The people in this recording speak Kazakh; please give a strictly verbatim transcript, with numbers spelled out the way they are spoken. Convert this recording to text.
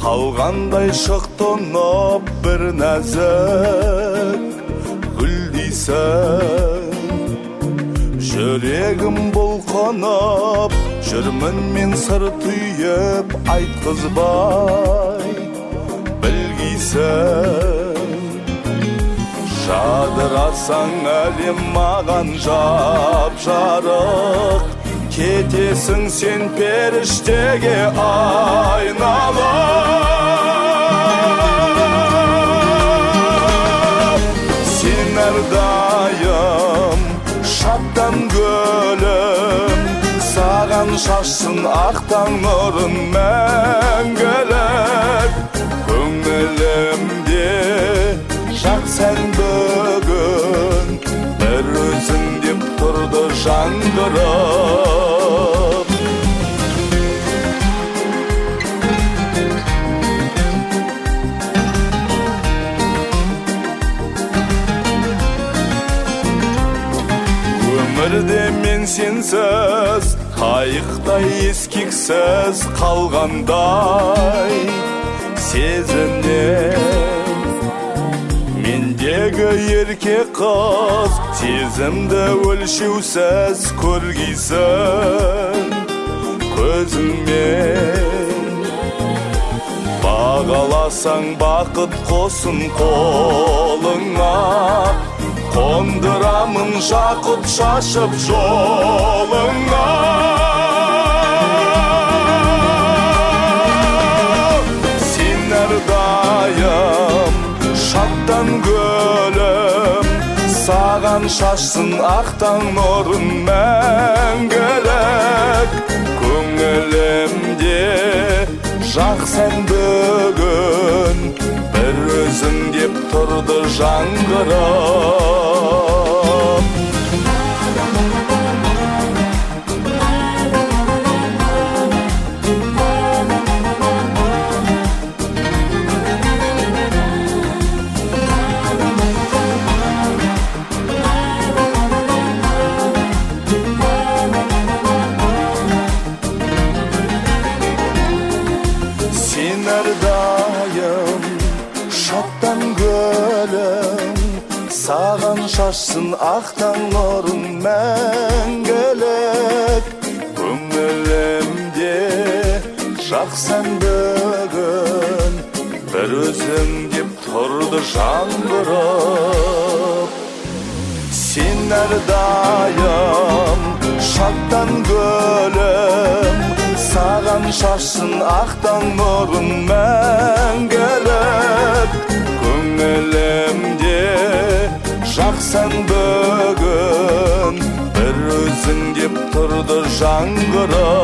қалғандай шықтынып бір нәзік гүлдейсің. Жүрегім бұлқынып жүрмін мен сыр түйіп айтқызбай білгейсің. Жадырасаң әлем маған жап-жарық, кетесің сен періштеге айналып. Сен әрдайым шаттан гүлім, саған шашсын ақтан нұрын мәңгілік. Көңілімде жақ сән бүгін, бір өзің деп тұрды жаңғырып. Өмірде мен сенсіз, қайықтай ескексіз қалғандай сезінем. Мендегі ерке қыз сезімді өлшеусіз көргейсің көзіңмен. Бағаласаң бақыт қосын қолыңа, қондырамын жақұт шашып жолыңа. Сен әрдайым шаттан гүлім, саған шашсын ақтан нұрын мәңгілік. Көңілімде жақ сән бүгін, бір өзің деп тұрды жаңғырып. Сен әрдайым шаттан гүлім, саған шашсын ақтан нұрын мәңгілік. Көңілімде жақ сән бүгін, бір өзің деп тұрды жаңғырып. Сен әрдайым шаттан гүлім, саған шашсын ақтан нұрын мәңгілік. Көңілімде жақ сән бүгін, бір өзің деп тұрды жаңғырып.